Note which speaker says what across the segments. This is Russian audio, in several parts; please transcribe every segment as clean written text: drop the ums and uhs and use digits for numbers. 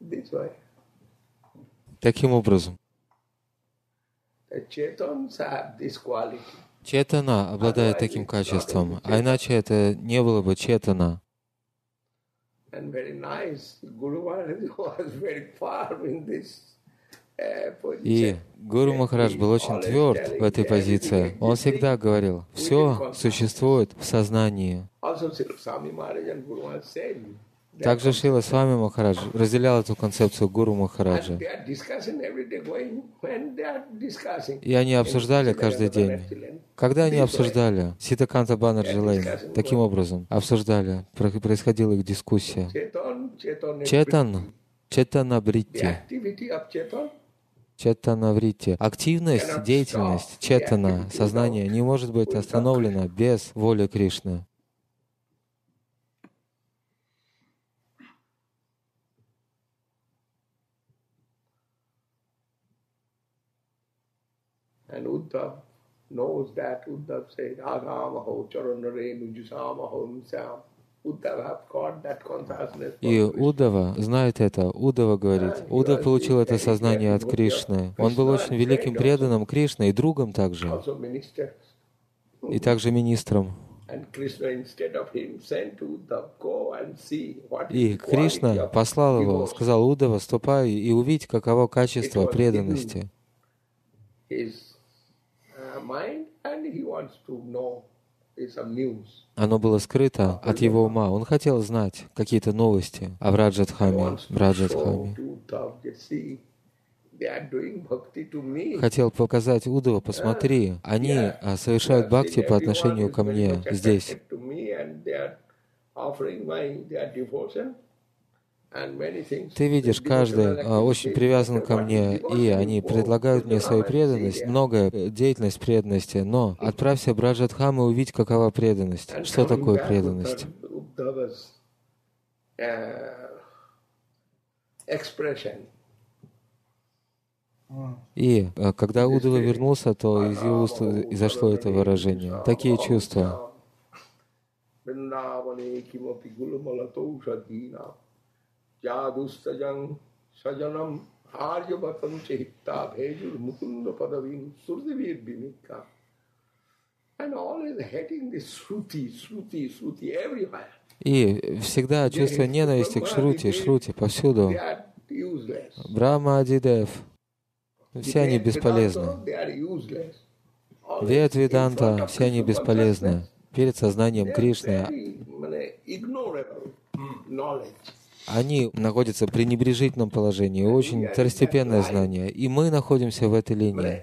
Speaker 1: this way.
Speaker 2: Таким образом,
Speaker 1: The Chetans have this quality.
Speaker 2: четана обладает таким качеством, а иначе это не было бы четана.
Speaker 1: And very nice, Guru Maharaj was very firm in this
Speaker 2: И
Speaker 1: position.
Speaker 2: Гуру Махарадж был очень тверд в этой позиции. Он всегда говорил, все существует в сознании.
Speaker 1: Also, Swami Maharaj and Guru Maharaj said,
Speaker 2: Также Шрила Свами Махарадж разделял эту концепцию Гуру Махараджа.
Speaker 1: and they are discussing every day going when they are discussing.
Speaker 2: И они обсуждали каждый день. Когда они обсуждали Ситаканта Баннерджи Лейн, таким образом обсуждали, происходила их дискуссия. Четан, четанабритти,
Speaker 1: Activity of Chetan
Speaker 2: четанавритти. Активность, деятельность четана, сознания не может быть остановлена без воли Кришны.
Speaker 1: and Uddhav knows that. Uddhav said, Agamaho, Charanare, Nujusamaho, Himsam. Uddhav have got that consciousness.
Speaker 2: И Уддава знает это. Уддава говорит. Уддав получил это сознание от Кришны. Он был очень великим преданным Кришны и другом также,
Speaker 1: Also minister.
Speaker 2: и также министром.
Speaker 1: And Krishna, instead of him, sent to Uddhav, go and see what is
Speaker 2: И
Speaker 1: the quality
Speaker 2: Кришна
Speaker 1: of
Speaker 2: послал его,
Speaker 1: devotion.
Speaker 2: сказал: Уддава, ступай и увидь, каково качество преданности.
Speaker 1: His mind, and he wants to know some news.
Speaker 2: Оно было скрыто от его ума. Он хотел знать какие-то новости о Враджадхаме, Враджадхаме. Хотел показать Уддава, посмотри, они совершают бхакти по отношению ко мне здесь. Ты видишь, каждый очень привязан ко мне, и они предлагают мне свою преданность, много деятельность преданности, но отправься в Браджадхам и увидь, какова преданность. Что такое преданность? И когда Уддава вернулся, то из его уст изошло это выражение. Такие чувства.
Speaker 1: Jadustajang sajanam aryavatam chitta bhejur mukunda padavim surdivir bhimika. And always hating this Shruti everywhere.
Speaker 2: И всегда чувство ненависти к Шрути повсюду. Брахма Адидев. Все они бесполезны. Вед Веданта, все они бесполезны перед сознанием Кришны. Они находятся в пренебрежительном положении, очень второстепенное знание, и мы находимся в этой линии.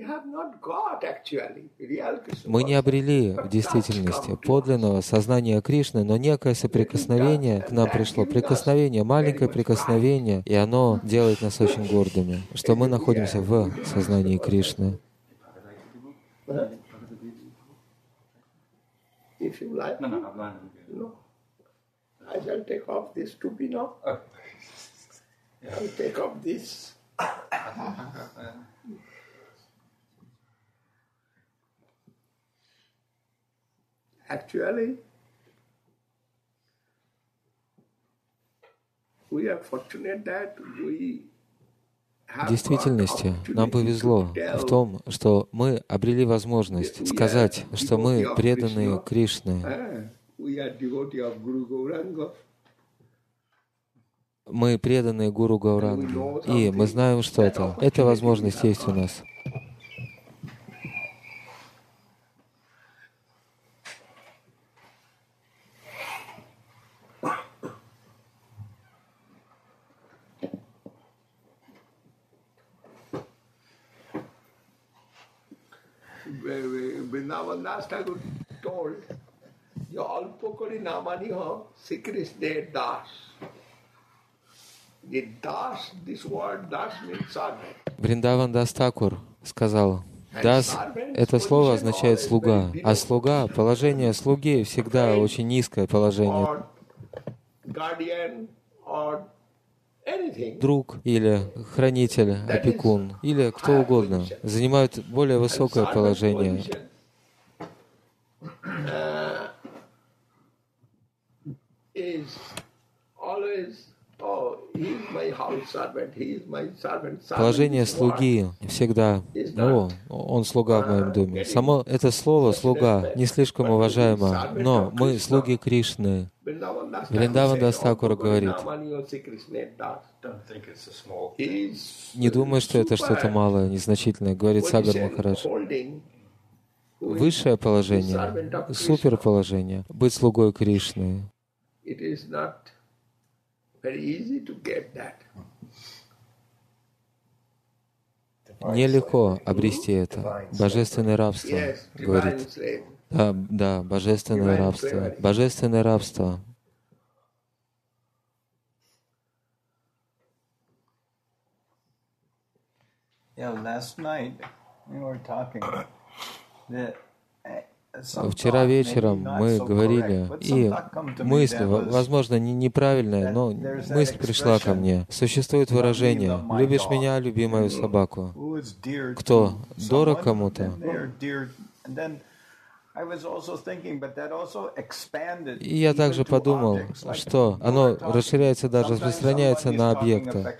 Speaker 2: Мы не обрели в действительности подлинного сознания Кришны, но некое соприкосновение к нам пришло, прикосновение, маленькое прикосновение, и оно делает нас очень гордыми, что мы находимся в сознании Кришны.
Speaker 1: I shall take off this tupi now. I'll take off this. Actually, we are fortunate that we
Speaker 2: В действительности нам повезло в том, что мы обрели возможность сказать, что мы преданные Кришны. Мы преданные Гуру Гауранги, и мы знаем что-то. Эта возможность есть у нас.
Speaker 1: Vrindavan Das Thakur told, Alpokori Namani ho, Sikrisne Das. The Das, this word Das means servant.
Speaker 2: Вриндаван Дас Такур сказал: «Дас» — это слово означает «слуга», а слуга, положение слуги всегда очень низкое положение. Друг или хранитель, опекун или кто угодно занимают более высокое положение. Положение слуги всегда, он слуга в моем доме. Само это слово «слуга» не слишком уважаемо, но мы слуги Кришны. Вриндаван Дас Такур говорит, не думай, что это что-то малое, незначительное, говорит Сагар Махарадж. Высшее положение, суперположение, быть слугой Кришны. Нелегко обрести это. Божественное рабство, говорит. Да, божественное рабство. Божественное рабство. Вчера вечером мы говорили, и мысль, возможно, неправильная, но мысль пришла ко мне. Существует выражение «любишь меня, люби мою собаку». Кто дорог кому-то? И я также подумал, что оно расширяется, даже распространяется на объекты.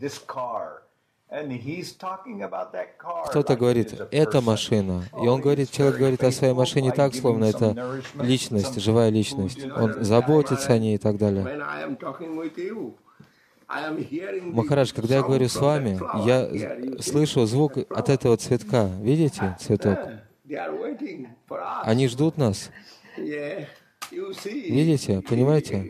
Speaker 2: Кто-то говорит, это машина. И он говорит, человек говорит о своей машине так, словно это личность, живая личность. Он заботится о ней и так далее. Махарадж, когда я говорю с вами, я слышу звук от этого цветка. Видите цветок? Они ждут нас. Видите? Понимаете?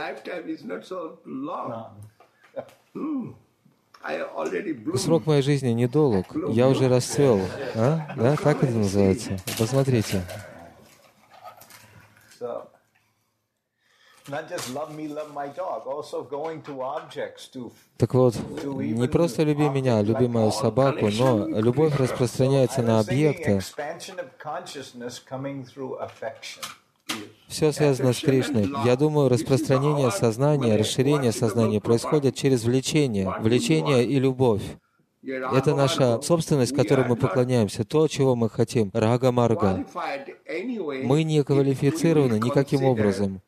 Speaker 2: Срок моей жизни недолг. Я уже расцвел. Да? Так это называется. Посмотрите. Так вот, не просто люби меня, люби мою собаку, но любовь распространяется на объекты. Все связано с Кришной. Я думаю, распространение сознания, расширение сознания происходит через влечение. Влечение и любовь. Это наша собственность, которой мы поклоняемся, то, чего мы хотим. Рага-марга. Мы не квалифицированы никаким образом.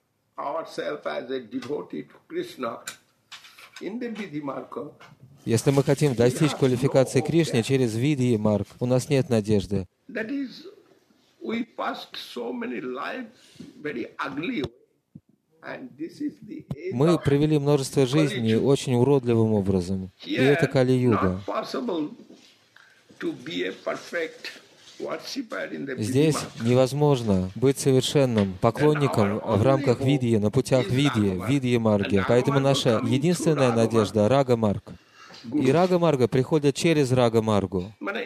Speaker 2: Если мы хотим достичь квалификации Кришны через Видхи Марг, у нас нет надежды. Мы провели множество жизней очень уродливым образом. И это Кали-юга. Здесь невозможно быть совершенным поклонником в рамках Видхи, на путях Видхи Марги. Поэтому наша единственная надежда — Рага-марг. И Рага-марга приходит через Рага-маргу.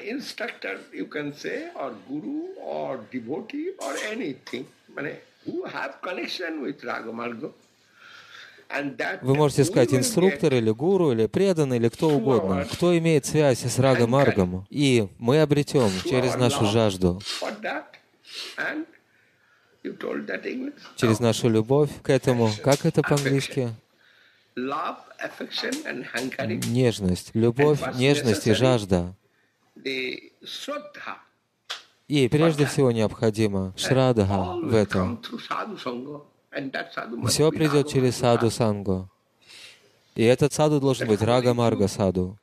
Speaker 2: Вы можете сказать инструктор или гуру, или преданный, или кто угодно. Кто имеет связь с Рага-маргом. И мы обретем через нашу жажду, через нашу любовь к этому. Как это по-английски? Нежность. Любовь, нежность и жажда. И прежде всего необходимо шрадха в этом. Все придет через саду сангу. И этот саду должен быть рага-марга саду.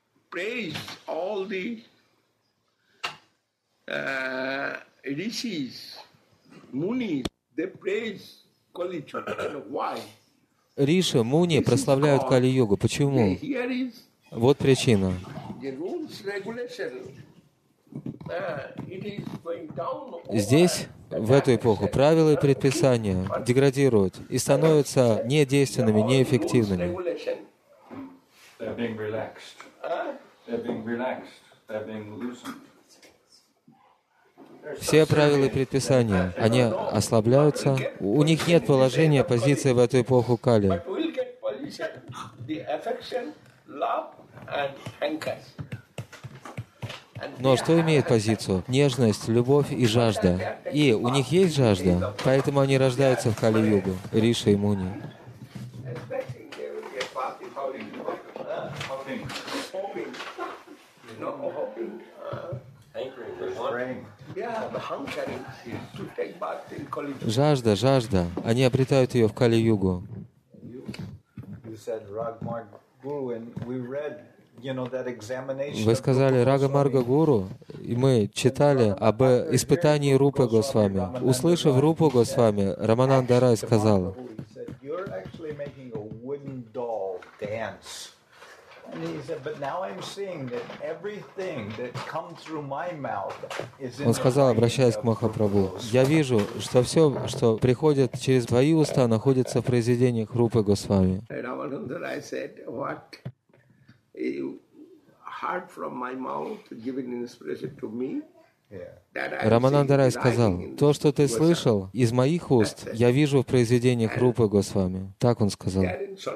Speaker 2: Риши, муни прославляют Кали-югу. Почему? Вот причина. Здесь, в эту эпоху, правила и предписания деградируют и становятся недейственными, неэффективными. Все правила и предписания, они ослабляются, у них нет положения, позиции в эту эпоху Кали. Но что имеет позицию? Нежность, любовь и жажда. И у них есть жажда, поэтому они рождаются в Кали-югу, Риши и Муни. Жажда, жажда. Они обретают ее в Кали-югу. Вы сказали Рага Марга Гуру, и мы читали об испытании Рупы Госвами. Услышав Рупу Госвами, Рамананда Рай сказал, он сказал, обращаясь к Махапрабху, «Я вижу, что все, что приходит через твои уста, находится в произведениях Рупы Госвами». Рамананда Рай сказал, «То, что ты слышал из моих уст, я вижу в произведениях Рупы Госвами». Так он сказал.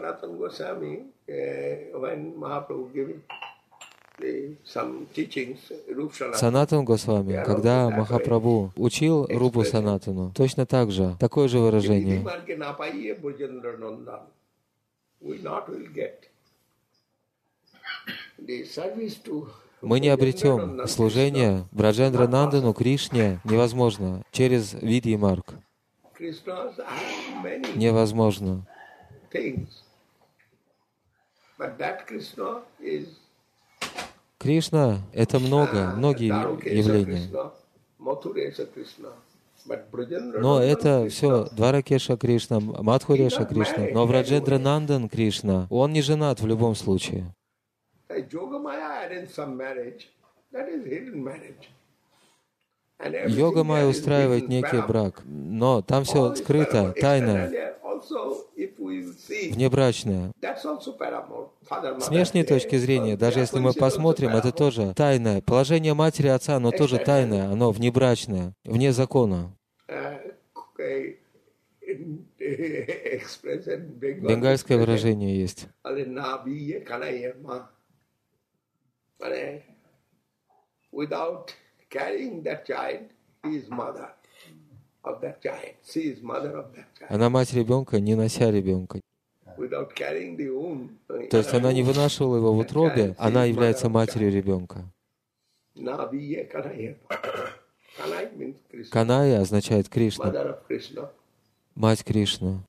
Speaker 2: Санатан Госвами, когда Махапрабху учил Рупу Санатану, точно так же, такое же выражение. Мы не обретем служение Браджендра Нандану, Кришне, невозможно, через Видьи Марг. Невозможно. Кришна — это многие явления. Но это все Дваракеша Кришна, Мадхуреша Кришна. Но Браджендра Нандан Кришна, он не женат в любом случае. Йога Майя устраивает некий брак, но там все скрыто, тайно, внебрачное. С внешней точки зрения, даже если мы посмотрим, это тоже тайное. Положение матери и отца, оно тоже тайное, оно внебрачное, вне закона. Бенгальское выражение есть. Она мать ребенка, не нося ребенка. То есть она не вынашивала его в утробе, она является матерью ребенка. Каная означает Кришна, мать Кришны.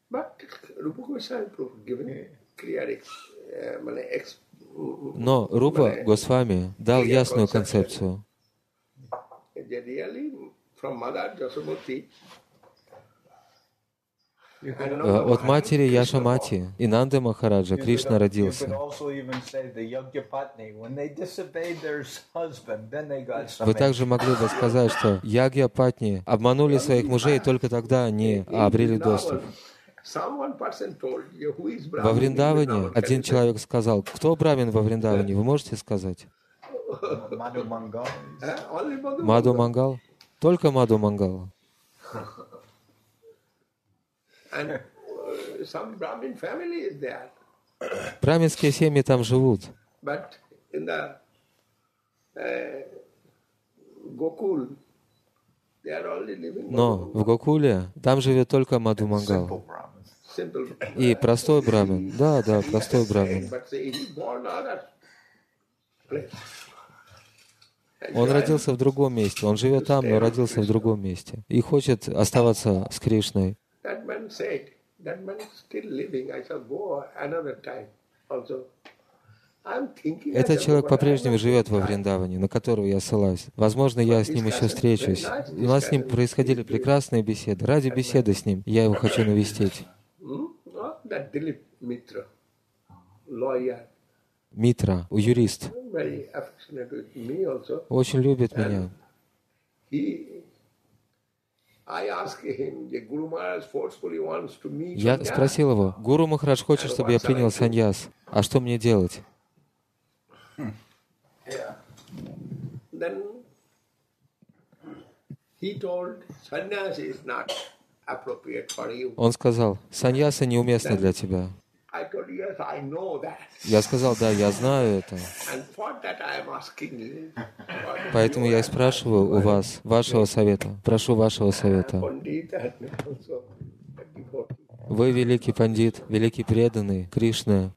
Speaker 2: Но Рупа Госвами дал ясную концепцию. От матери Яшамати и Нанды Махараджа Кришна родился. Вы также могли бы сказать, что Ягья Патни обманули своих мужей, и только тогда они обрели доступ. Во Вриндаване один человек сказал, кто брамин во Вриндаване, вы можете сказать? Мадху Мангал? Только Мадху Мангал. Браминские семьи там живут. Но в Гокуле там живет только Мадху Мангал. И простой брамин. Да, простой брамин. Он родился в другом месте. Он живет там, но родился в другом месте. И хочет оставаться с Кришной. Этот человек по-прежнему живет во Вриндаване, на которого я ссылаюсь. Возможно, я с ним еще встречусь. У нас с ним происходили прекрасные беседы. Ради беседы с ним я его хочу навестить. Митра, юрист, очень любит меня. Я спросил его, Гуру Махарадж хочет, чтобы я принял саньяс. А что мне делать? Он сказал, саньяса неуместна для тебя. Я сказал, да, я знаю это. Поэтому я и спрашиваю у вас вашего совета. Прошу вашего совета. Вы великий пандит, великий преданный Кришне.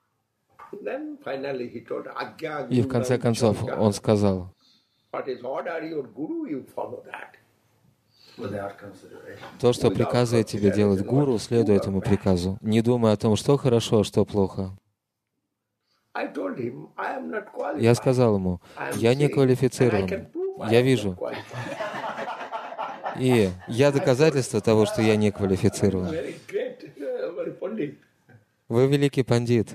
Speaker 2: И в конце концов он сказал, То, что приказывает тебе делать гуру, следуй этому приказу. Не думай о том, что хорошо, а что плохо. Я сказал ему, я не квалифицирован. Я вижу. И я доказательство того, что я не квалифицирован. Вы великий пандит.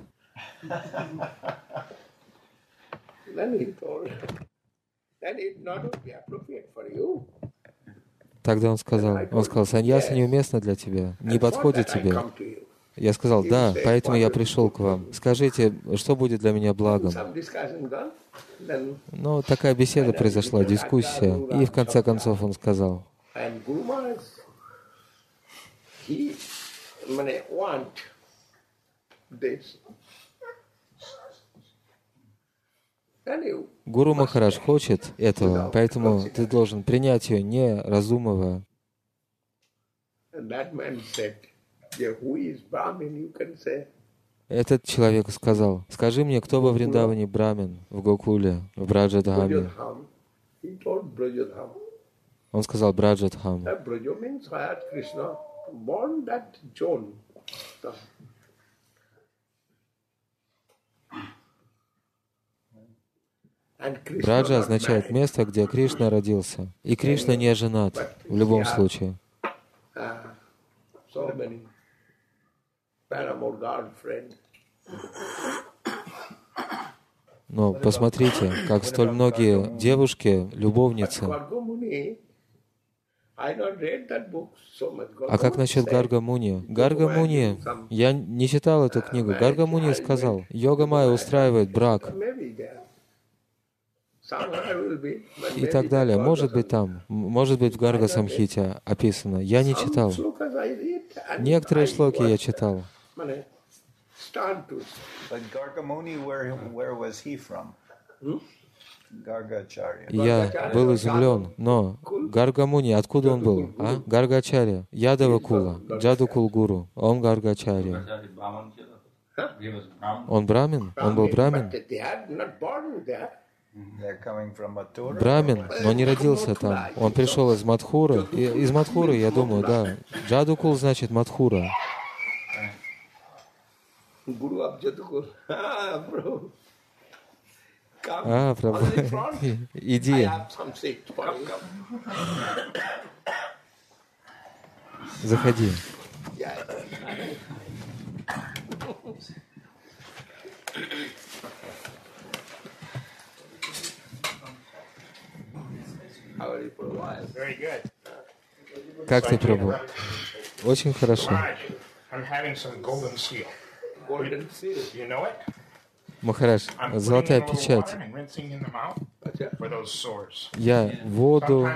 Speaker 2: Тогда он сказал, саньяса неуместно для тебя, не подходит тебе. Я сказал, да, поэтому я пришел к вам. Скажите, что будет для меня благом? Ну, такая беседа произошла, дискуссия. И в конце концов он сказал, Гуру Махарадж хочет этого, поэтому ты должен принять ее, не раздумывая. Этот человек сказал, скажи мне, кто во Вриндаване брамин, в Гокуле, в Браджадхаме? Он сказал Браджадхам. Браджа означает место, где Кришна родился. И Кришна не женат, в любом случае. Но посмотрите, как столь многие девушки, любовницы. А как насчет Гарга Муни? Гарга Муни, я не читал эту книгу. Гарга Муни сказал, йога майя устраивает брак. И так далее. Может быть там, может быть в Гарга Самхите описано. Я не читал. Некоторые шлоки я читал. Я был изумлен, но Гарга Муни, откуда он был? А? Гаргачарья, Ядава Кула, Джаду Кул Гуру, он Гаргачарья. Он брамин? Он был брамин? Брамин, но не родился там. Он пришел из Мадхуры. Из Мадхуры, я думаю, да. Джадукул значит Мадхура. А, Прабху, иди. Заходи. Как ты, Прабху? Очень хорошо. Махарадж, золотая печать. Я воду...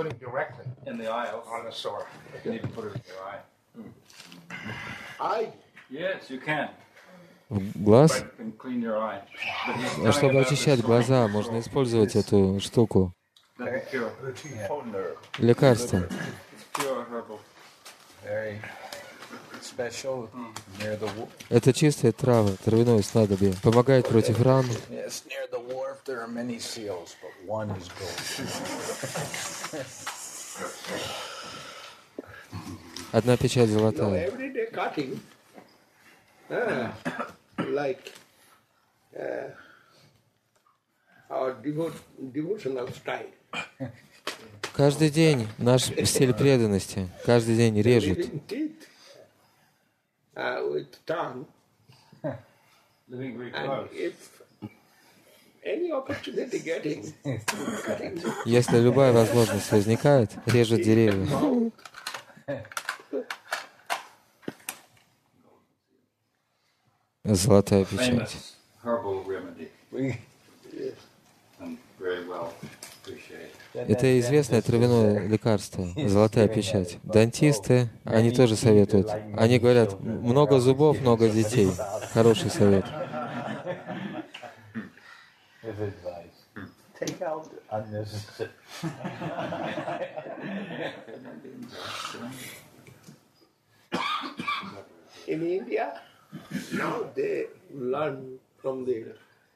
Speaker 2: В глаз? А чтобы очищать глаза, можно использовать эту штуку. Лекарство. Это чистая трава, травяное снадобье. Помогает против ран. Одна печать золотая. Каждый день наш стиль преданности, каждый день режет. Если любая возможность возникает, режет деревья. Золотая печать. Это известное травяное лекарство, золотая печать. Дантисты, они тоже советуют. Они говорят, много зубов, много детей. Хороший совет.
Speaker 1: In India, now they learn from the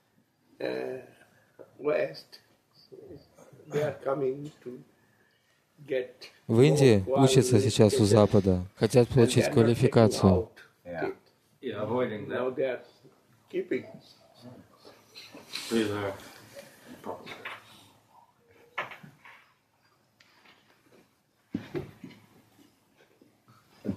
Speaker 1: West. They are coming to get
Speaker 2: В Индии
Speaker 1: more
Speaker 2: учатся сейчас у
Speaker 1: qualification,
Speaker 2: Запада, хотят
Speaker 1: and
Speaker 2: получить
Speaker 1: they are not taking
Speaker 2: квалификацию.
Speaker 1: out
Speaker 3: Yeah.
Speaker 1: it.
Speaker 4: Yeah, avoiding
Speaker 1: Now
Speaker 4: that.
Speaker 1: they are keeping.
Speaker 4: Preserve properly.
Speaker 3: But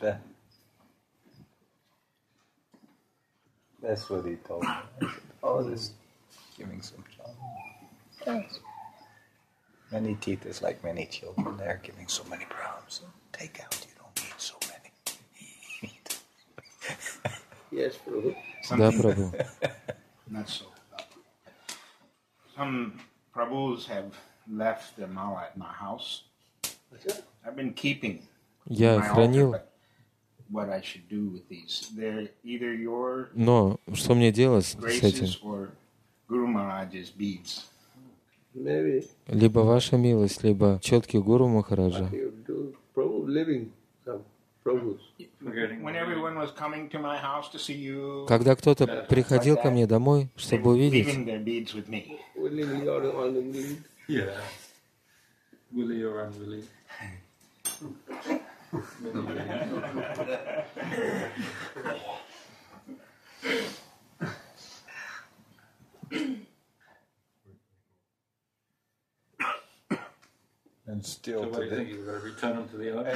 Speaker 3: that's what he told me. I said, oh, this is giving some trouble. Yes. Many teeth is like many children. They're giving so many problems. So take out. You don't need so many.
Speaker 1: Yes, Prabhu.
Speaker 2: Да, Прабhu.
Speaker 5: Not so. Some Prabhus have left the mala at my house. I've been keeping
Speaker 2: Я
Speaker 5: my altar,
Speaker 2: хранил,
Speaker 5: but what I should do with these? They're either your
Speaker 2: но что мне делать с этим?
Speaker 5: graces or Guru Maharaj's beads.
Speaker 1: Maybe
Speaker 2: Либо ваша милость, либо четкий гуру Махараджа.
Speaker 1: you do Prabhu living some Prabhus.
Speaker 5: When everyone was coming to my house to see you,
Speaker 2: Когда кто-то приходил ко мне домой,
Speaker 5: they
Speaker 2: чтобы
Speaker 5: were
Speaker 2: увидеть,
Speaker 5: leaving their beads with me.
Speaker 1: Willingly or unwillingly.
Speaker 4: Yeah. Willy or unwilly.
Speaker 3: And still
Speaker 4: So what do you think? You've got to return them to the owner?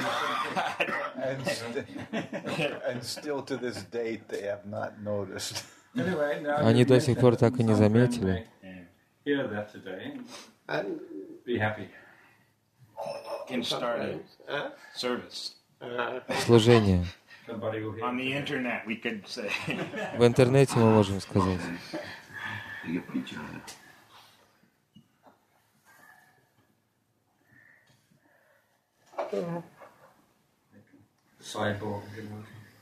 Speaker 3: and still to this date they have not noticed.
Speaker 4: Anyway, now
Speaker 2: Они
Speaker 4: you've
Speaker 2: до сих пор
Speaker 4: mentioned
Speaker 2: так и не
Speaker 4: some friend
Speaker 2: заметили.
Speaker 4: may hear that today.
Speaker 1: And
Speaker 4: Be happy.
Speaker 5: Can start a
Speaker 1: huh?
Speaker 5: service
Speaker 2: Служение.
Speaker 4: Somebody will hear.
Speaker 5: on the internet. We could say.
Speaker 2: В интернете мы можем сказать.
Speaker 4: Cyborg, you know.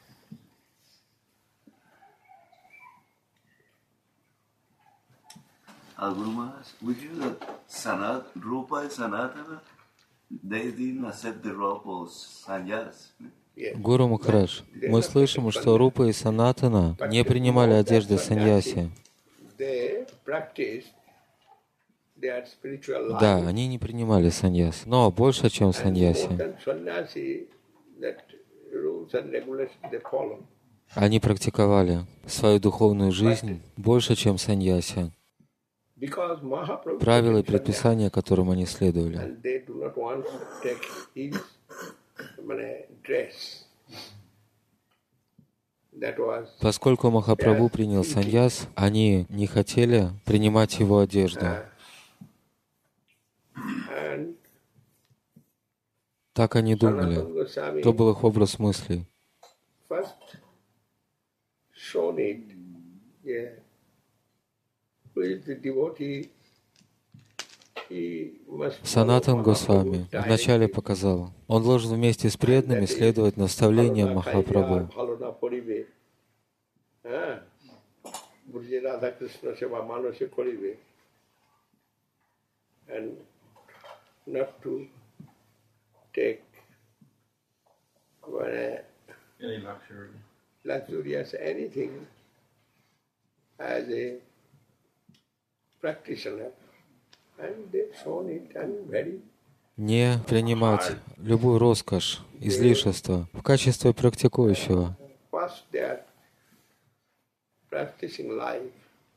Speaker 6: Guru Maharaj, we hear that Rupa and Sanatana, they didn't accept the robe of sannyas.
Speaker 1: Yes.
Speaker 2: Гуру Махарадж, мы слышим, что Рупа и Санатана не принимали одежды саньяси.
Speaker 1: They practiced their spiritual life.
Speaker 2: Да, они не принимали саньяс, но больше, чем саньяси.
Speaker 1: More than sannyasi, that rules and regulations they follow.
Speaker 2: Они практиковали свою духовную жизнь больше, чем саньяси.
Speaker 1: Because Mahaprabhu
Speaker 2: Правила и
Speaker 1: took sannyas,
Speaker 2: предписания, которым они следовали.
Speaker 1: and they do not want to take his dress. That was
Speaker 2: Поскольку Махапрабху принял саньяс, они не хотели принимать его одежду.
Speaker 1: and
Speaker 2: Так они думали.
Speaker 1: Sanatana Goswami
Speaker 2: То был их образ мыслей.
Speaker 1: first shown it. Yeah. Who is the devotee? He must
Speaker 2: Санатан
Speaker 1: follow
Speaker 2: Госвами
Speaker 1: Mahaprabhu
Speaker 2: вначале
Speaker 1: directly.
Speaker 2: показал, он должен вместе с преданными следовать наставлениям Махапрабху.
Speaker 1: Bhalona Parive. Burje Radha Krishna Seva Manasya Karive. And not to take
Speaker 4: Any luxury.
Speaker 1: luxurious anything as a practitioner. And they've shown it and very
Speaker 2: Не принимать любую роскошь, излишество в качестве практикующего.
Speaker 1: first they are practicing life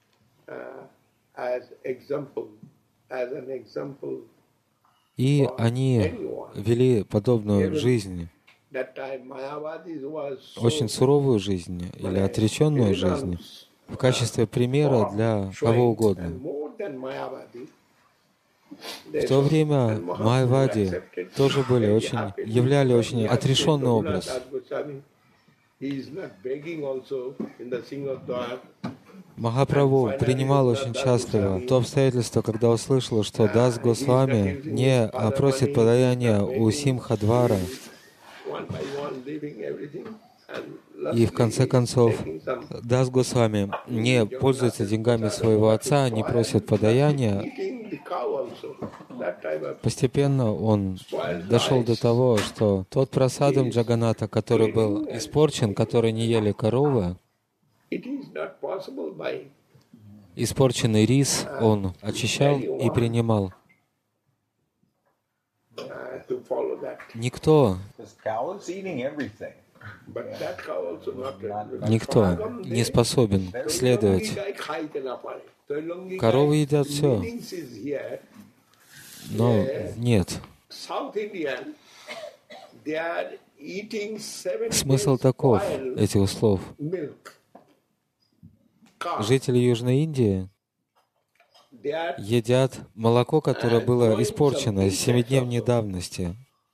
Speaker 1: as an example.
Speaker 2: И они вели подобную жизнь,
Speaker 1: That time Mayavadis was so
Speaker 2: очень суровую жизнь или отреченную жизнь, в качестве примера для кого угодно.
Speaker 1: and more than Mayavadi.
Speaker 2: В то время майявади тоже были очень, являли очень отрешенный образ. Махапрабху принимал очень счастливо то обстоятельство, когда услышал, что Дас Госвами не просит подаяния у Симхадвара, и в конце концов Дас Госвами не пользуется деньгами своего отца, не просит подаяния. Постепенно он дошел до того, что тот прасадам Джаганата, который был испорчен, который не ели коровы, испорченный рис он очищал и принимал.
Speaker 1: to follow that.
Speaker 2: Никто,
Speaker 3: This cow is eating everything.
Speaker 1: But that cow also not
Speaker 2: никто не способен следовать. Коровы едят все, но нет. Смысл таков этих слов. Жители Южной Индии едят молоко, которое было испорчено 7-дневной давности.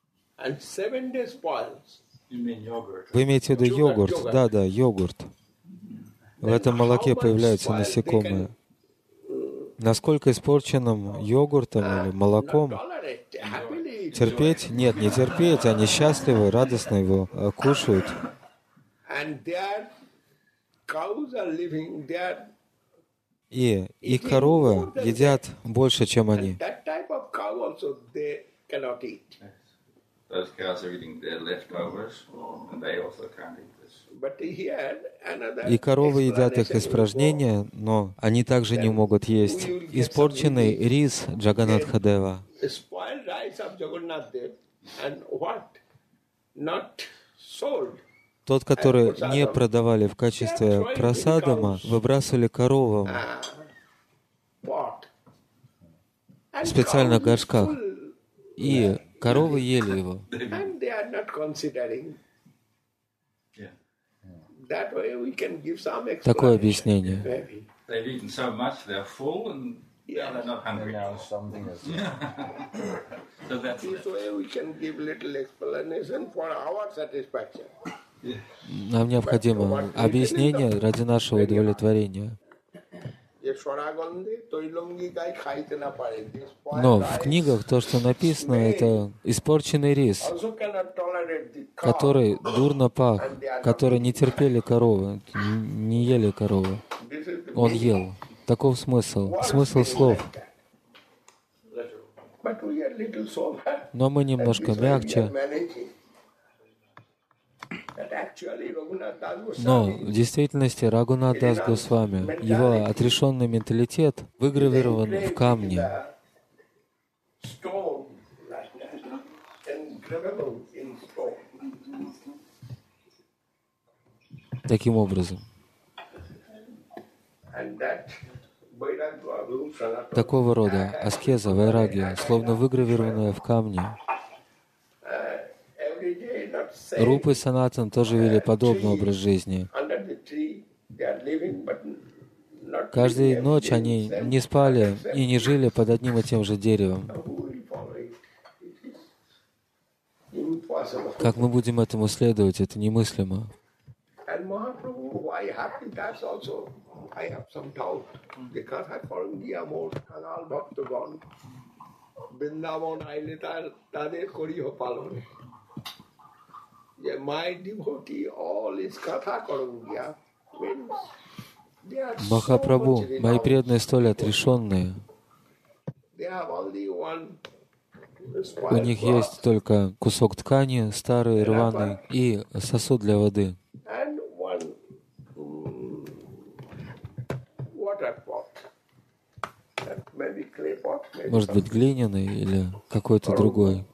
Speaker 2: Вы имеете в виду йогурт? Да, йогурт. В этом молоке появляются насекомые. Насколько испорченным йогуртом или молоком терпеть? Нет, не терпеть, они счастливы, радостно его кушают. И их коровы едят больше, чем они.
Speaker 4: Those cows are eating their leftovers, and they also can't eat this.
Speaker 2: И коровы едят их испражнения, но они также не могут есть испорченный рис Джаганнатха-дева. Тот, который не продавали в качестве прасадама, выбрасывали коровам в специальных горшках. И коровы ели его. Такое объяснение.
Speaker 4: They've eaten so much, they're full, and they're not hungry.
Speaker 3: Now something is
Speaker 4: So that's
Speaker 1: This way we can give little explanation for our satisfaction.
Speaker 2: Нам необходимо объяснение ради нашего удовлетворения. Но в книгах то, что написано, это испорченный рис, который дурно пах, который не терпели коровы, не ели коровы. Он ел. Таков смысл. Смысл слов. Но мы немножко мягче. Но в действительности Рагунат Дас Госвами, его отрешенный менталитет выгравирован в камне. Таким образом. Такого рода аскеза, вайрагия, словно выгравированная в камне. Рупа и Санатан тоже вели подобный образ жизни. Каждую ночь они не спали и не жили под одним и тем же деревом. Как мы будем этому следовать, это немыслимо. Махапрабху, мои преданные столь отрешенные. У них есть только кусок ткани, старый, рваный, и сосуд для воды. Может быть, глиняный или какой-то другой.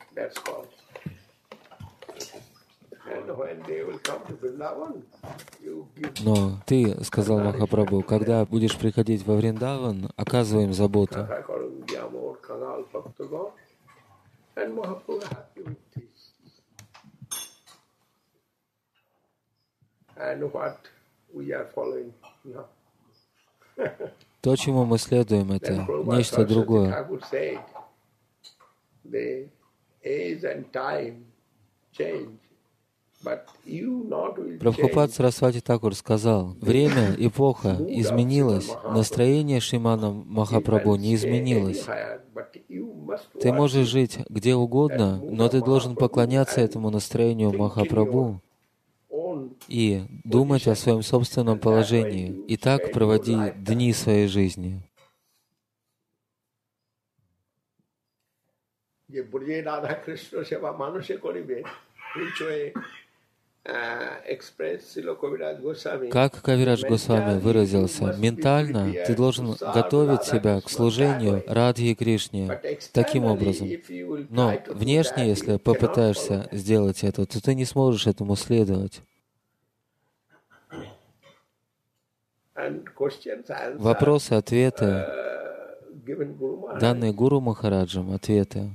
Speaker 2: Но ты, сказал Махапрабху, когда будешь приходить во Вриндаван, оказывай им заботу. То, чему мы следуем, это нечто другое. Прабхупад Сарасвати Такур сказал, время, эпоха изменилось, настроение Шримана Махапрабху не изменилось. Ты можешь жить где угодно, но ты должен поклоняться этому настроению Махапрабху и думать о своем собственном положении, и так проводи дни своей жизни. Как Кавирадж Госвами выразился, ментально ты должен готовить себя к служению Радхе и Кришне таким образом. Но внешне, если попытаешься сделать это, то ты не сможешь этому следовать. Вопросы, ответы, данные Гуру Махараджем, ответы.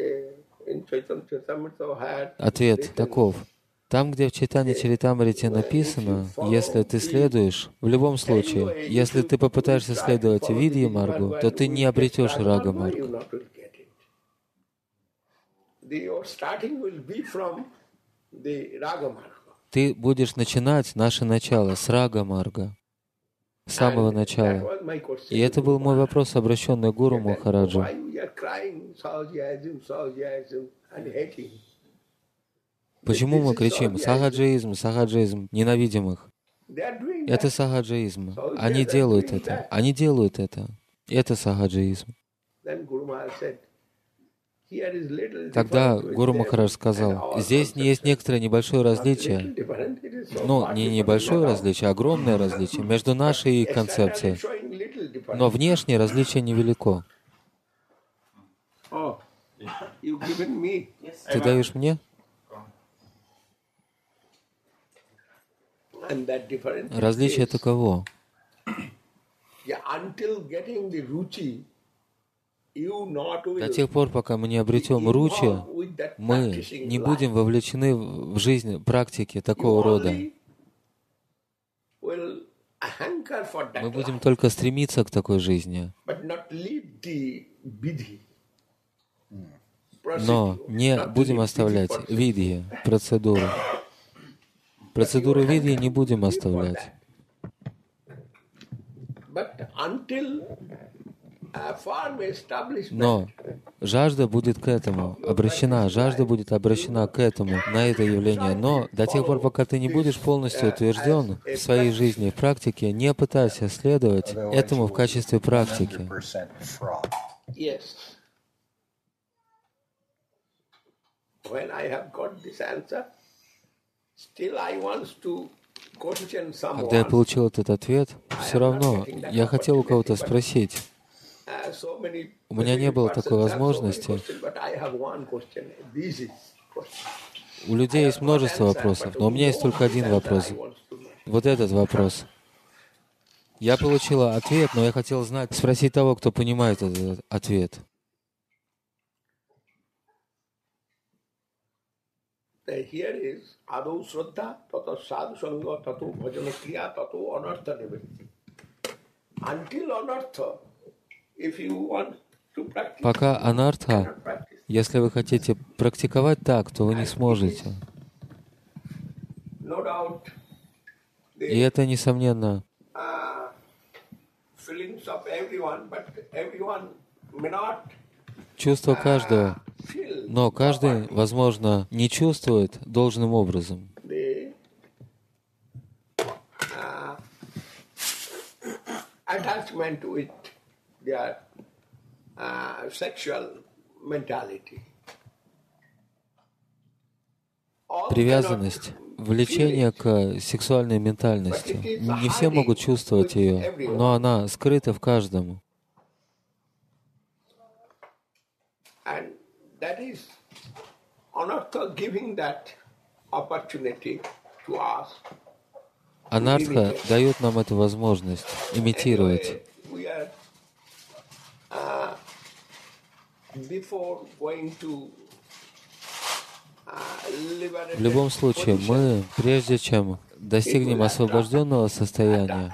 Speaker 2: Ответ таков. Там, где в Чайтанья Чаритамрите написано, если ты следуешь, в любом случае, если ты попытаешься следовать Видья Маргу, то ты не обретешь Рага Маргу. Ты будешь начинать наше начало с Рага Марга, с самого начала. И это был мой вопрос, обращенный к Гуру Махараджу. Почему мы кричим «Сахаджаизм, сахаджаизм», ненавидим их? Это сахаджаизм. Они делают это. Они делают это. Это сахаджаизм. Тогда Гуру Махарадж сказал, здесь есть некоторое небольшое различие, ну, не небольшое различие, а огромное различие между нашей концепцией, но внешнее различие невелико. Ты даешь мне? Различие таково. До тех пор, пока мы не обретем ручи, мы не будем вовлечены в жизнь практики такого рода. Мы будем только стремиться к такой жизни, но не будем оставлять видьи, процедуру. Процедуру видьи не будем оставлять. Но жажда будет к этому обращена, жажда будет обращена к этому, на это явление. Но до тех пор, пока ты не будешь полностью утвержден в своей жизни, в практике, не пытайся следовать этому в качестве практики. Когда я получил этот ответ, все равно я хотел у кого-то спросить. У меня не было такой возможности. У людей есть множество вопросов, но у меня есть только один вопрос. Вот этот вопрос. Я получил ответ, но я хотел знать, спросить того, кто понимает этот ответ. Пока анартха, если вы хотите практиковать так, то вы не сможете. И это, несомненно, чувство каждого, но каждый, возможно, не чувствует должным образом. Привязанность, влечение к сексуальной ментальности. Не все могут чувствовать ее, но она скрыта в каждом. Анартха дает нам эту возможность имитировать. В любом случае, мы, прежде чем достигнем освобожденного состояния,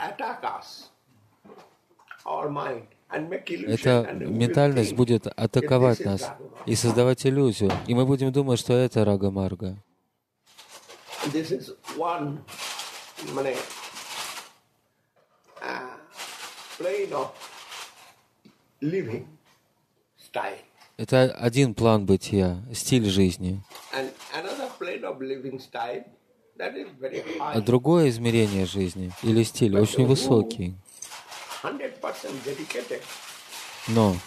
Speaker 2: эта ментальность будет атаковать нас и создавать иллюзию, и мы будем думать, что это Рага Марга. Это один план бытия, стиль жизни. А другое измерение жизни или стиль очень высокий. Но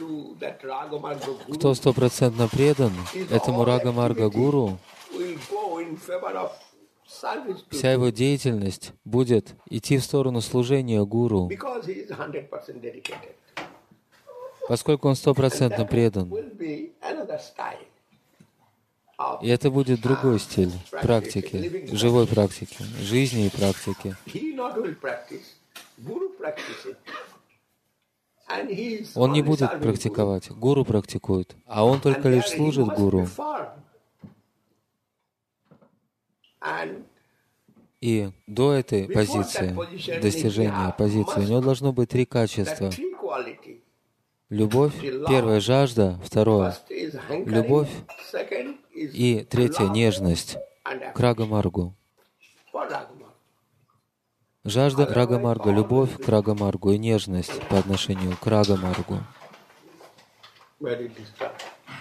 Speaker 2: кто 100% предан этому Рага Марга Гуру, Вся его деятельность будет идти в сторону служения гуру,
Speaker 1: because he is 100% dedicated.
Speaker 2: поскольку он 100% предан.
Speaker 1: Will be another style of
Speaker 2: И это будет другой стиль практики, живой практики, жизни и практики.
Speaker 1: he not will practice, Guru practices. And he is
Speaker 2: Он не
Speaker 1: only
Speaker 2: будет
Speaker 1: serving
Speaker 2: практиковать, гуру практикует, а он
Speaker 1: Guru.
Speaker 2: только
Speaker 1: And
Speaker 2: лишь
Speaker 1: there he
Speaker 2: служит
Speaker 1: must
Speaker 2: гуру.
Speaker 1: be firm. And
Speaker 2: И до этой позиции, достижения позиции, у него должно быть три
Speaker 1: the
Speaker 2: качества.
Speaker 1: three quality.
Speaker 2: Любовь, первая жажда, второе,
Speaker 1: First is hankering,
Speaker 2: любовь,
Speaker 1: second is
Speaker 2: и третье,
Speaker 1: love,
Speaker 2: нежность,
Speaker 1: and
Speaker 2: к Рага-маргу.
Speaker 1: for Ragama.
Speaker 2: Жажда Рага-марга, любовь к Рага-маргу и нежность по отношению к Рага-маргу.
Speaker 1: Very disturbed.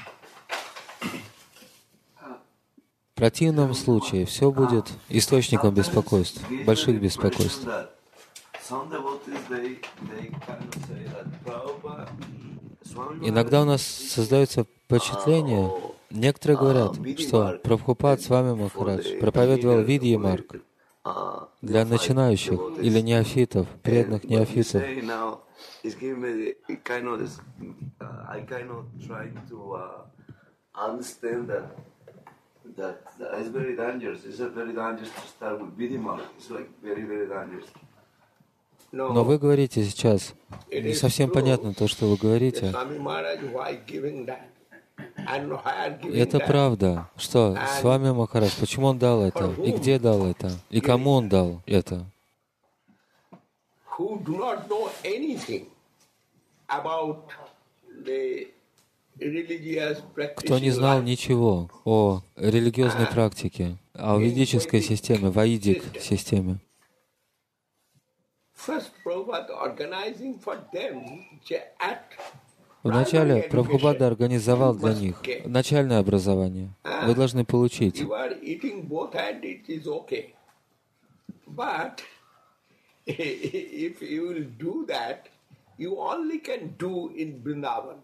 Speaker 2: В противном случае все будет источником беспокойств, больших беспокойств. Иногда у нас создается впечатление, некоторые говорят, что Прабхупад с вами Махарадж проповедовал Видья Марг для начинающих или неофитов, преданных неофитов.
Speaker 6: That it's very dangerous. It's very dangerous to start with Vidimar. It's like very, very dangerous.
Speaker 2: Но вы говорите сейчас, не совсем понятно то, что вы говорите.
Speaker 1: Swami Maharaj, why giving that? And why
Speaker 2: И
Speaker 1: giving
Speaker 2: это
Speaker 1: that?
Speaker 2: правда, что с вами Махарадж, почему он дал это, и где дал это, и кому он дал это.
Speaker 1: Who do not know anything about the religious
Speaker 2: Кто не
Speaker 1: practice
Speaker 2: знал
Speaker 1: life.
Speaker 2: ничего о религиозной практике, о ведической системе, ваидик системе.
Speaker 1: First, Prabhupada organizing for them at
Speaker 2: Вначале
Speaker 1: primary
Speaker 2: Прабхупада
Speaker 1: education.
Speaker 2: организовал для них начальное образование. Вы должны получить.
Speaker 1: You are eating both and it is okay. But if you will do that, you only can do in Vrindavan.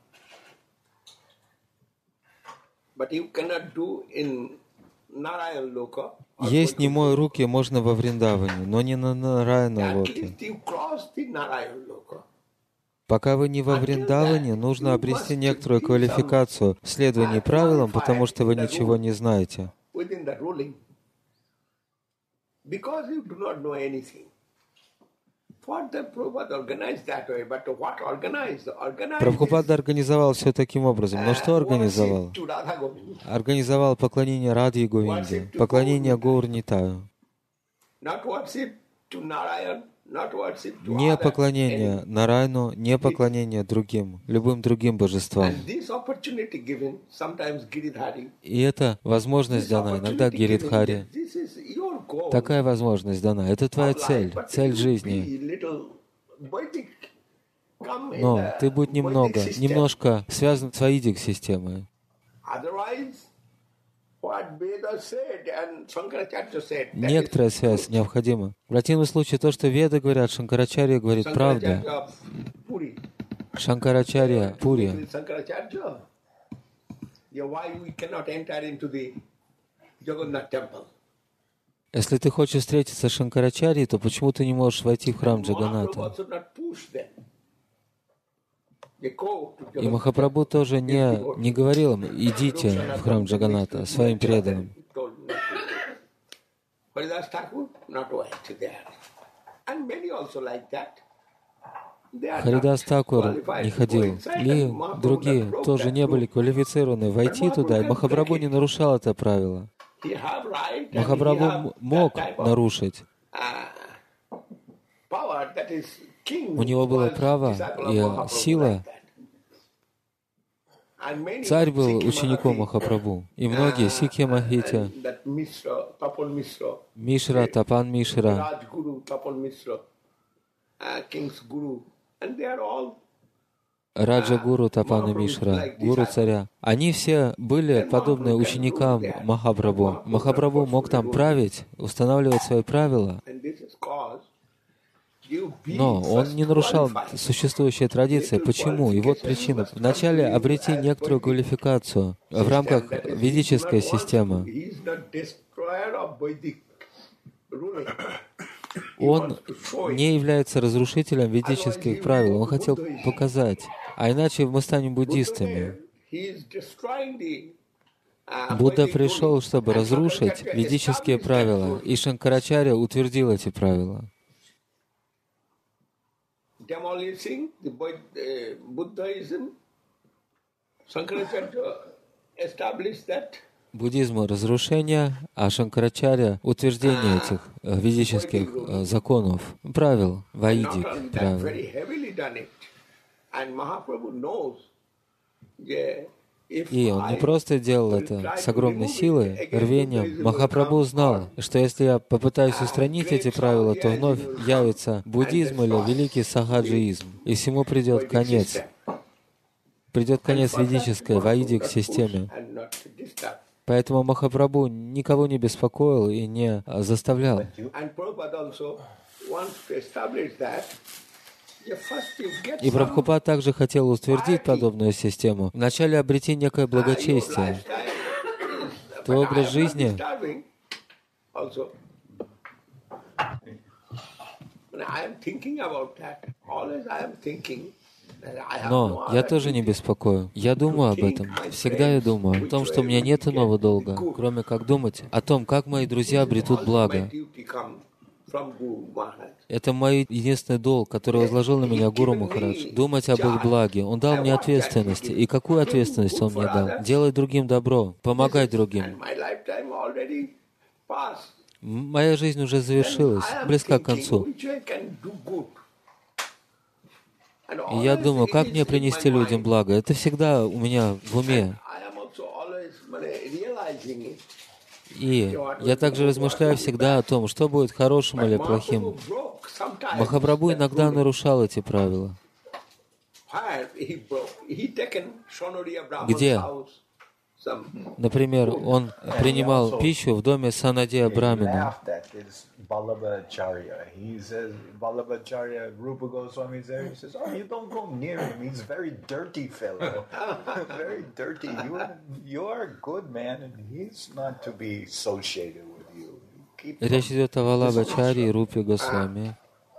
Speaker 1: But you cannot do in Narayan Loka.
Speaker 2: Есть немой руки можно во Вриндаване, но не на Нараяна
Speaker 1: At
Speaker 2: Локе.
Speaker 1: least you cross the Narayan Loka.
Speaker 2: Пока вы не во Вриндаване, нужно обрести некоторую квалификацию в следовании правилам, потому что вы ничего не знаете.
Speaker 1: Within the ruling. Because you do not know anything. What the Prabhupada organized that way, but what organized? Organized
Speaker 2: Прабхупада организовал все таким образом. Но что организовал?
Speaker 1: worship to Radha Govinda.
Speaker 2: Организовал поклонение Радхи Говинде, поклонение Гаурнитаю.
Speaker 1: Not worship to Narayan, not worship to
Speaker 2: Не
Speaker 1: other
Speaker 2: поклонение Нараяну, не поклонение другим, любым другим божествам.
Speaker 1: And this opportunity given, sometimes Giridhari.
Speaker 2: И эта возможность дана, иногда Гиридхари.
Speaker 1: This is your goal.
Speaker 2: Такая возможность дана. Это твоя цель, цель жизни.
Speaker 1: Be little Vedic. Come in
Speaker 2: Но
Speaker 1: the
Speaker 2: ты будь
Speaker 1: Vedic system.
Speaker 2: немножко связан с ваидик-системой.
Speaker 1: Otherwise, what Veda said and Shankaracharya said, that
Speaker 2: Некоторая
Speaker 1: is
Speaker 2: связь необходима. В противном случае то, что Веды говорят, Шанкарачарья говорит правда.
Speaker 1: Shankaracharya of Puri.
Speaker 2: Шанкарачарья Пури.
Speaker 1: Shankaracharya. Yeah, why we cannot enter into the Jagannath temple?
Speaker 2: Если ты хочешь встретиться с Шанкарачарьей, то почему ты не можешь войти в храм
Speaker 1: Mahaprabhu
Speaker 2: Джаганата?
Speaker 1: also not push them. They go to
Speaker 2: И
Speaker 1: Jagannath.
Speaker 2: Махапрабху тоже не говорил им, идите в храм Джаганата своим преданным.
Speaker 1: Haridas Thakur not went there. And many also like that. They are
Speaker 2: Харидас
Speaker 1: not
Speaker 2: Такур
Speaker 1: qualified
Speaker 2: не
Speaker 1: to go
Speaker 2: ходил.
Speaker 1: inside,
Speaker 2: И
Speaker 1: and Mahaprabhu
Speaker 2: другие
Speaker 1: not broke
Speaker 2: тоже
Speaker 1: that
Speaker 2: не были
Speaker 1: rule.
Speaker 2: квалифицированы войти туда, и Махапрабху не нарушал это правило.
Speaker 1: He have right and he
Speaker 2: Махапрабху
Speaker 1: have
Speaker 2: мог
Speaker 1: that type of,
Speaker 2: нарушить.
Speaker 1: power that is king
Speaker 2: У него было
Speaker 1: was
Speaker 2: право
Speaker 1: disciple of
Speaker 2: и
Speaker 1: Mahaprabhu
Speaker 2: сила.
Speaker 1: like that. And many
Speaker 2: Царь был
Speaker 1: Sikhi
Speaker 2: учеником
Speaker 1: Maharaji,
Speaker 2: Махапрабху. И многие Сикхи Махити,
Speaker 1: and that Mishra, Tapal Mishra,
Speaker 2: Мишра, Тапан Мишра,
Speaker 1: Rajguru, Tapal Mishra, King's Guru, and they are all
Speaker 2: Раджа Гуру, Тапана Мишра, Гуру царя. Они все были подобны ученикам Махапрабху. Махапрабху мог там править, устанавливать свои правила,
Speaker 1: and this is cause you be
Speaker 2: но он не нарушал
Speaker 1: qualified.
Speaker 2: существующие традиции. Почему? И вот причина. Вначале обрети некоторую квалификацию в рамках ведической системы.
Speaker 1: He is the destroyer of Vedic
Speaker 2: Он не является разрушителем ведических правил. Он хотел показать. А иначе мы станем буддистами. Будда пришел, чтобы разрушить ведические правила, и Шанкарачарья утвердил эти правила. Буддизм — разрушение, а Шанкарачарья — утверждение этих ведических законов, правил, вайдик правил. И он не просто делал это с огромной силой, рвением. Махапрабху знал, что если я попытаюсь устранить эти правила, то вновь явится буддизм или великий сахаджиизм, и всему придет конец. Придет конец ведической, вайдик-системе. Поэтому Махапрабху никого не беспокоил и не заставлял. И Прабхупад также хотел утвердить подобную систему. Вначале обрети некое благочестие. Твой образ жизни но я тоже не беспокою. Я думаю об этом. Всегда я думаю о том, что у меня нет иного долга, кроме как думать о том, как мои друзья обретут благо. Это мой единственный долг, который возложил на меня Гуру Махарадж. Думать об их благе. Он дал мне ответственность. И какую ответственность Он мне дал? Делать другим добро, помогать другим. Моя жизнь уже завершилась, близка к концу. И я думаю, как мне принести людям благо? Это всегда у меня в уме. И я также размышляю всегда о том, что будет хорошим или плохим. Махапрабху иногда нарушал эти правила. Где? Например, он принимал пищу в доме Санадия Брамина.
Speaker 3: Vallabhacharya. He says, Vallabhacharya, Rupa Goswami is there. He says, oh, you don't go near him. He's a very dirty fellow. Very dirty. You are a good man, and he's not to be associated with you.
Speaker 2: Речь идет о Валабхачарье и Рупе Госвами.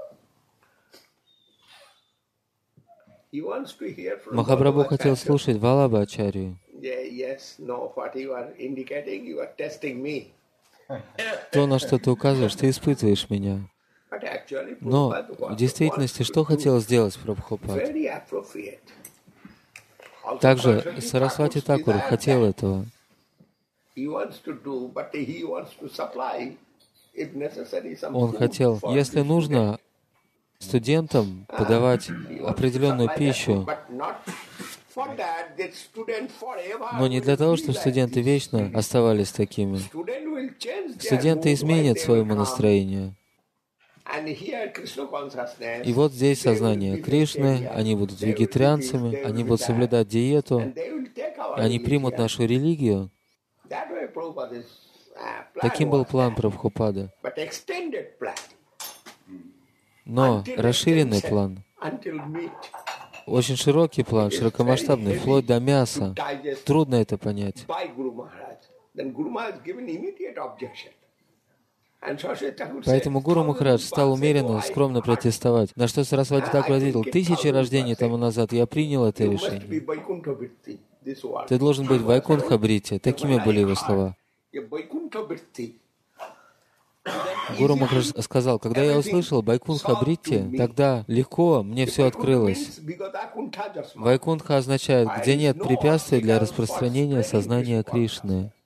Speaker 2: Махапрабху хотел слушать Валабхачарью. То, на что ты указываешь, ты испытываешь меня. Но в действительности, что хотел сделать Прабхупад? Также Сарасвати Такур хотел этого. Он хотел, если нужно, студентам подавать определенную пищу, но не для того, чтобы студенты вечно оставались такими. Студенты изменят своему настроению. И вот здесь сознание Кришны, они будут вегетарианцами, они будут соблюдать диету, они примут нашу религию. Таким был план Прабхупады. Но расширенный план, очень широкий план, широкомасштабный, вплоть до мяса. Трудно это понять. Поэтому Гуру Махарадж стал умеренно, скромно протестовать, на что Сарасвати Такур ответил: 1000 рождений тому назад я принял это решение. Ты должен быть Вайкунтха Бритти. Такими были его слова. Гуру Махарадж сказал: когда я услышал Вайкунтха Бритти, тогда легко мне все открылось. Вайкунтха означает, где нет препятствий для распространения сознания Кришны.